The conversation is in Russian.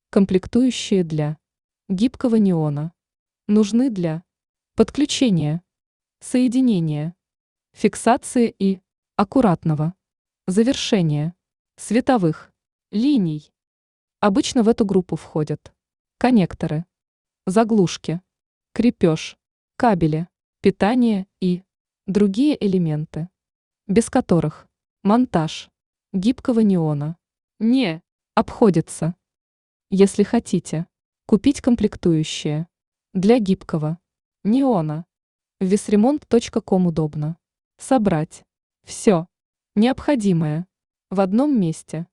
Комплектующие для гибкого неона нужны для подключения, соединения, фиксации и аккуратного завершения световых линий. Обычно в эту группу входят коннекторы, заглушки, крепеж, кабели, питание и другие элементы, без которых монтаж гибкого неона не обходится. Если хотите купить комплектующие для гибкого неона, в весремонт.ком удобно собрать все необходимое в одном месте.